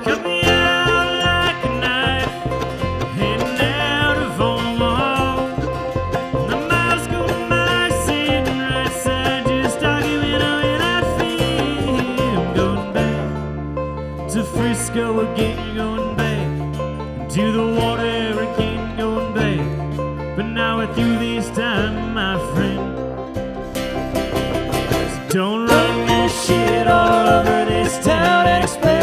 cut me out like a knife, heading out of Omaha. The miles go by, sitting right side, just arguing when I feel. I'm going back to Frisco again, going back to the water again, going back. But now we're through this time,